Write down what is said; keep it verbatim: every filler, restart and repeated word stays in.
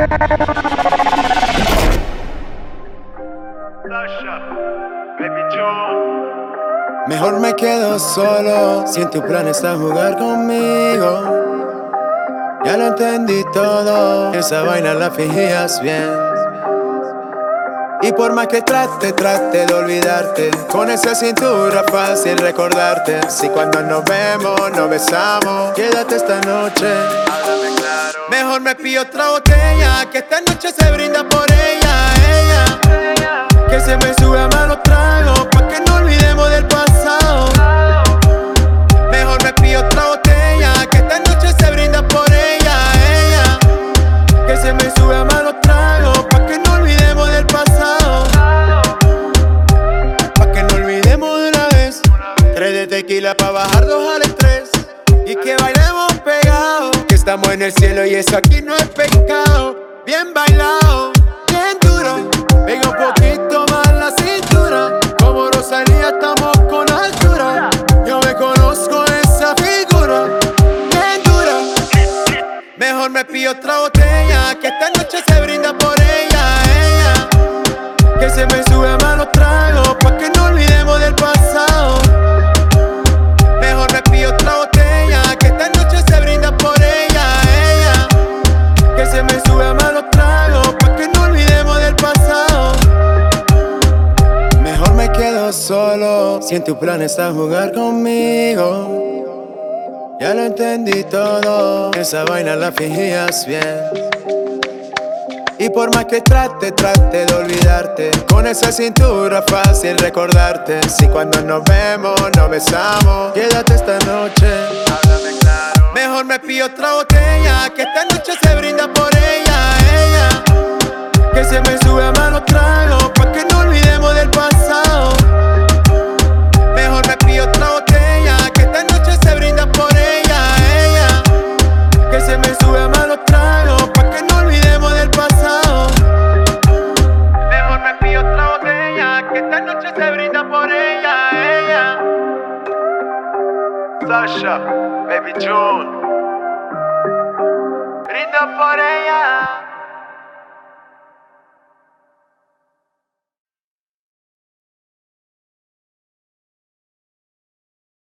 Mejor me quedo solo, si en tu plan está jugar conmigo. Ya lo entendí todo, esa vaina la fingías bien. Y por más que trate, trate de olvidarte, con esa cintura fácil recordarte. Si cuando nos vemos, nos besamos, quédate esta noche. Háblame claro. Mejor me pido otra botella, que esta noche se brinda por ella, ella. Que se me sube a mano trago, pa' que no olvidemos del pasado. Mejor me pido otra botella, que esta noche se brinda por ella, ella. Que se me sube a mano trago, pa' que no olvidemos del pasado. Pa' que no olvidemos de una vez. Tres de tequila pa' bajar dos al estrés. Y que bailemos pegados, que estamos en el cielo y eso aquí no es pecado. Bien bailado, bien duro, pega un poquito más la cintura. Como Rosalía estamos con altura. Yo me conozco esa figura, bien dura. Mejor me pido otra botella, que esta noche se brinda por ella, ella. Que se me sube a mano trago, pa' que no olvidemos del pasado. Mejor me pido otra botella, que esta noche se brinda por ella, ella. Que se me sube a mano trago, pa' que no olvidemos del pasado. Mejor me quedo solo, si en tu plan está jugar conmigo. Ya lo entendí todo, esa vaina la fingías bien. Y por más que trate, trate de olvidarte, con esa cintura fácil recordarte. Si cuando nos vemos, nos besamos, quédate esta noche. Háblame claro. Mejor me pido otra botella, que esta noche se brinda por ella, ella. Que se me sube a mano trago, pa' que no olvidemos del pasado. Mejor me pido otra botella, que esta noche se brinda por ella, ella. Que se me sube a mano trago, pa' que no olvidemos del pasado. Mejor me pido otra botella, que esta noche se brinda por ella, ella. Sasha, Baby June. Brinda por ella.